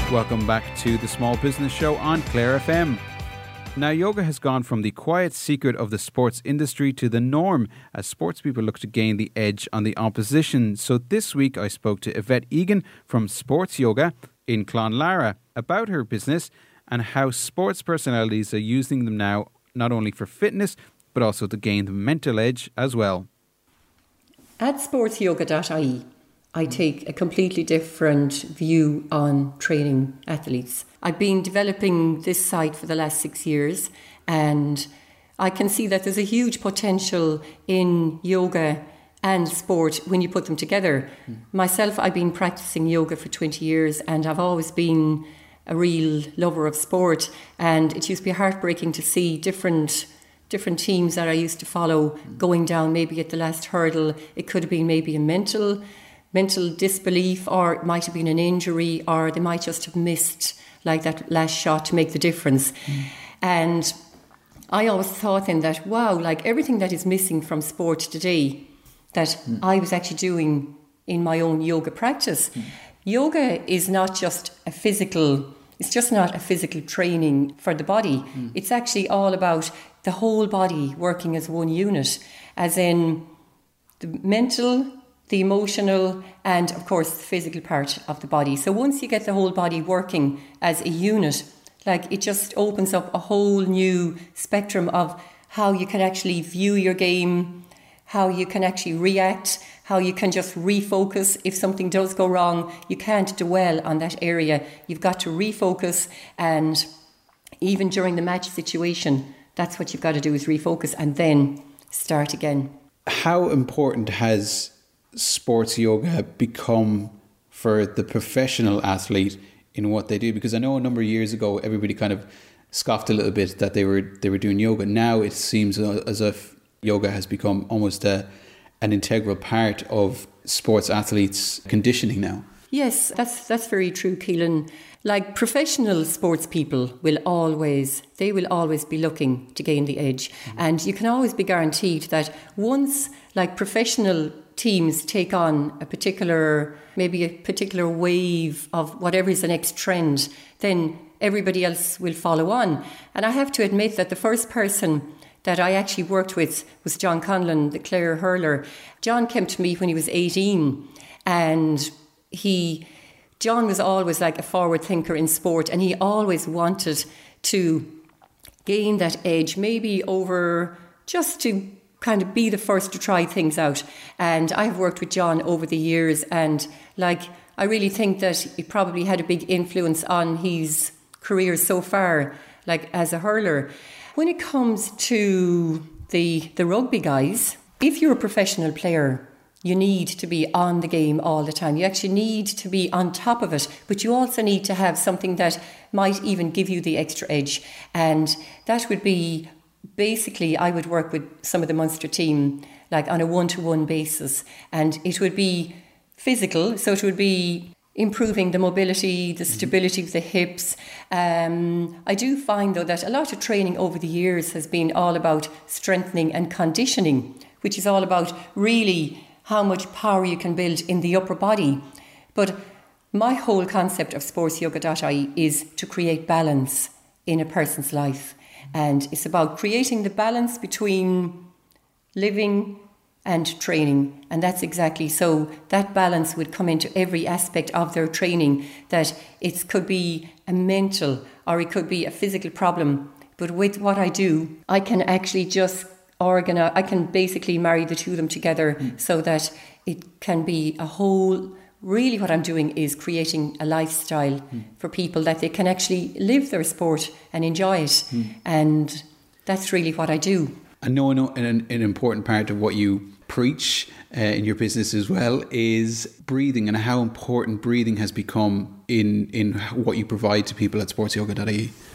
Welcome back to the Small Business Show on Clare FM. Now, yoga has gone from the quiet secret of the sports industry to the norm as sports people look to gain the edge on the opposition. So this week I spoke to Yvette Egan from Sports Yoga in Clonlara about her business and how sports personalities are using them now, not only for fitness, but also to gain the mental edge as well. At sportsyoga.ie, I take a completely different view on training athletes. I've been developing this site for the last 6 years, and I can see that there's a huge potential in yoga and sport when you put them together. Myself, I've been practicing yoga for 20 years, and I've always been a real lover of sport, and it used to be heartbreaking to see different teams that I used to follow going down maybe at the last hurdle. It could have been maybe a mental disbelief, or it might have been an injury, or they might just have missed like that last shot to make the difference. And I always thought then that, wow, like everything that is missing from sport today that I was actually doing in my own yoga practice. Yoga is not just it's just not a physical training for the body. It's actually all about the whole body working as one unit, as in the mental, the emotional, and of course the physical part of the body. So once you get the whole body working as a unit, like it just opens up a whole new spectrum of how you can actually view your game, how you can actually react, how you can just refocus. If something does go wrong, you can't dwell on that area. You've got to refocus, and even during the match situation, that's what you've got to do, is refocus and then start again. How important has sports yoga become for the professional athlete in what they do? Because I know a number of years ago everybody kind of scoffed a little bit that they were doing yoga. Now it seems as if yoga has become almost an integral part of sports athletes' conditioning now. Yes, that's very true, Keelan. Like professional sports people will always be looking to gain the edge. And you can always be guaranteed that once like professional teams take on maybe a particular wave of whatever is the next trend, then everybody else will follow on. And I have to admit that the first person that I actually worked with was John Conlon, the Clare hurler. John came to me when he was 18, and John was always like a forward thinker in sport, and he always wanted to gain that edge, maybe over just to kind of be the first to try things out. And I've worked with John over the years, and like I really think that it probably had a big influence on his career so far, like as a hurler. When it comes to the rugby guys, if you're a professional player, you need to be on the game all the time. You actually need to be on top of it, but you also need to have something that might even give you the extra edge. And that would be, basically, I would work with some of the Munster team like on a one-to-one basis, and it would be physical, so it would be improving the mobility, the stability of the hips. I do find though that a lot of training over the years has been all about strengthening and conditioning, which is all about really how much power you can build in the upper body. But my whole concept of sportsyoga.ie is to create balance in a person's life. And it's about creating the balance between living and training. And that's exactly so. That balance would come into every aspect of their training, that it could be a mental or it could be a physical problem. But with what I do, I can actually just organize, I can basically marry the two of them together so that it can be a whole. Really what I'm doing is creating a lifestyle for people that they can actually live their sport and enjoy it. And that's really what I do. I know an important part of what you preach in your business as well is breathing, and how important breathing has become in what you provide to people at sportsyoga.ie.